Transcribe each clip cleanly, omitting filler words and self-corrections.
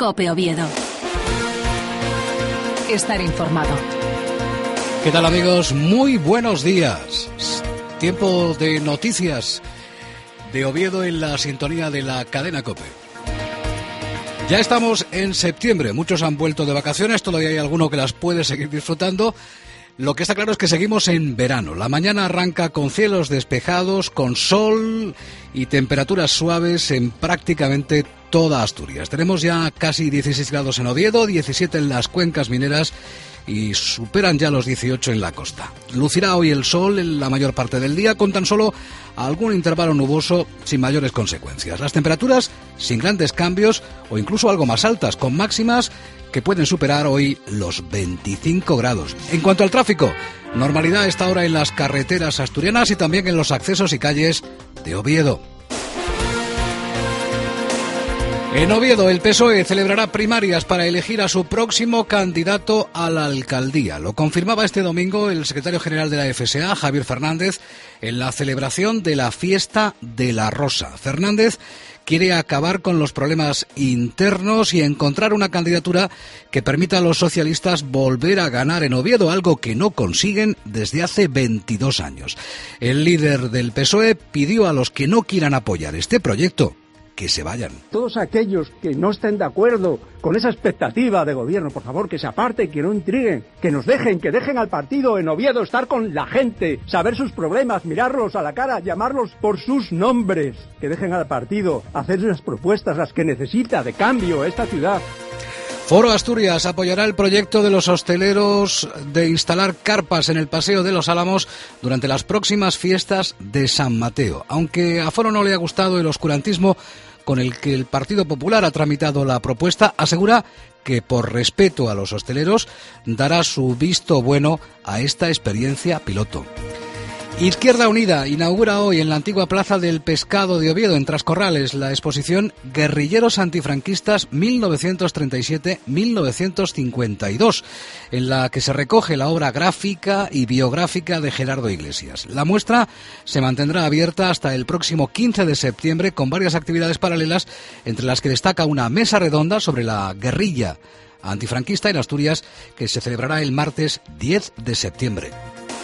COPE Oviedo. Estar informado. ¿Qué tal, amigos? Muy buenos días. Tiempo de noticias de Oviedo en la sintonía de la cadena COPE. Ya estamos en septiembre, muchos han vuelto de vacaciones, todavía hay alguno que las puede seguir disfrutando. Lo que está claro es que seguimos en verano. La mañana arranca con cielos despejados, con sol y temperaturas suaves en prácticamente toda Asturias. Tenemos ya casi 16 grados en Oviedo, 17 en las cuencas mineras y superan ya los 18 en la costa. Lucirá hoy el sol en la mayor parte del día, con tan solo algún intervalo nuboso sin mayores consecuencias. Las temperaturas sin grandes cambios o incluso algo más altas, con máximas que pueden superar hoy los 25 grados. En cuanto al tráfico, normalidad a esta hora en las carreteras asturianas y también en los accesos y calles de Oviedo. En Oviedo, el PSOE celebrará primarias para elegir a su próximo candidato a la alcaldía. Lo confirmaba este domingo el secretario general de la FSA, Javier Fernández, en la celebración de la Fiesta de la Rosa. Fernández quiere acabar con los problemas internos y encontrar una candidatura que permita a los socialistas volver a ganar en Oviedo, algo que no consiguen desde hace 22 años. El líder del PSOE pidió a los que no quieran apoyar este proyecto que se vayan. Todos aquellos que no estén de acuerdo con esa expectativa de gobierno, por favor, que se aparten, que no intriguen, que nos dejen, que dejen al partido en Oviedo estar con la gente, saber sus problemas, mirarlos a la cara, llamarlos por sus nombres, que dejen al partido hacer las propuestas, las que necesita de cambio esta ciudad. Foro Asturias apoyará el proyecto de los hosteleros de instalar carpas en el Paseo de los Álamos durante las próximas fiestas de San Mateo. Aunque a Foro no le ha gustado el oscurantismo con el que el Partido Popular ha tramitado la propuesta, asegura que por respeto a los hosteleros dará su visto bueno a esta experiencia piloto. Izquierda Unida inaugura hoy en la antigua Plaza del Pescado de Oviedo, en Trascorrales, la exposición Guerrilleros Antifranquistas 1937-1952, en la que se recoge la obra gráfica y biográfica de Gerardo Iglesias. La muestra se mantendrá abierta hasta el próximo 15 de septiembre con varias actividades paralelas, entre las que destaca una mesa redonda sobre la guerrilla antifranquista en Asturias, que se celebrará el martes 10 de septiembre.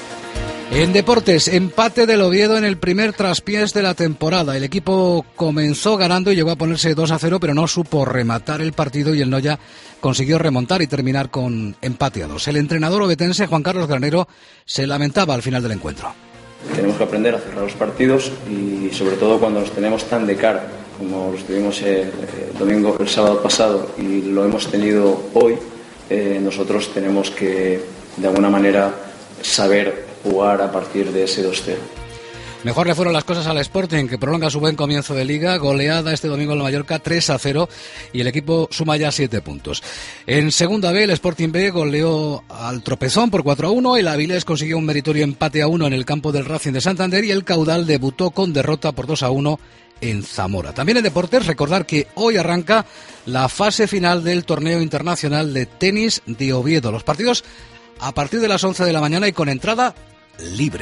En deportes, empate del Oviedo en el primer traspiés de la temporada. El equipo comenzó ganando y llegó a ponerse 2-0, pero no supo rematar el partido y el Noya consiguió remontar y terminar con empate a 2. El entrenador ovetense, Juan Carlos Granero, se lamentaba al final del encuentro. Tenemos que aprender a cerrar los partidos y sobre todo cuando los tenemos tan de cara, como los tuvimos el sábado pasado y lo hemos tenido hoy, nosotros tenemos que de alguna manera saber jugar a partir de ese 2-0. Mejor le fueron las cosas al Sporting, que prolonga su buen comienzo de Liga, goleada este domingo en la Mallorca 3-0 y el equipo suma ya 7 puntos. En segunda B, el Sporting B goleó al Tropezón por 4-1, el Avilés consiguió un meritorio empate a 1 en el campo del Racing de Santander y el Caudal debutó con derrota por 2-1 en Zamora. También en deportes, recordar que hoy arranca la fase final del torneo internacional de tenis de Oviedo. Los partidos a partir de las 11 de la mañana y con entrada libre.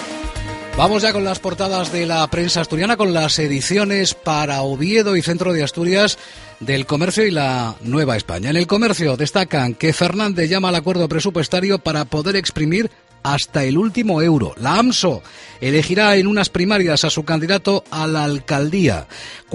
Vamos ya con las portadas de la prensa asturiana, con las ediciones para Oviedo y Centro de Asturias del Comercio y la Nueva España. En el Comercio destacan que Fernández llama al acuerdo presupuestario para poder exprimir hasta el último euro. La AMSO elegirá en unas primarias a su candidato a la alcaldía.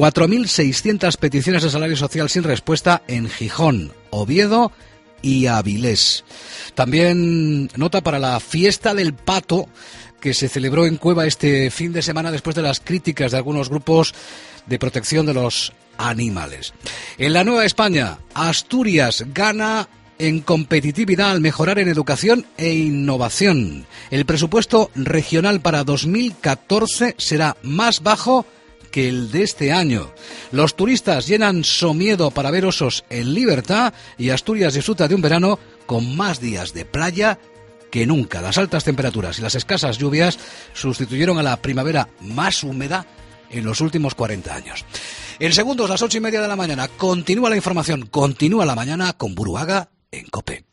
4.600 peticiones de salario social sin respuesta en Gijón, Oviedo y Avilés. También nota para la fiesta del pato que se celebró en Cueva este fin de semana después de las críticas de algunos grupos de protección de los animales. En la Nueva España, Asturias gana en competitividad al mejorar en educación e innovación. El presupuesto regional para 2014 será más bajo que el de este año. Los turistas llenan Somiedo para ver osos en libertad y Asturias disfruta de un verano con más días de playa que nunca. Las altas temperaturas y las escasas lluvias sustituyeron a la primavera más húmeda en los últimos 40 años. En segundos, las 8:30 de la mañana, continúa la información, continúa la mañana con Buruaga en COPE.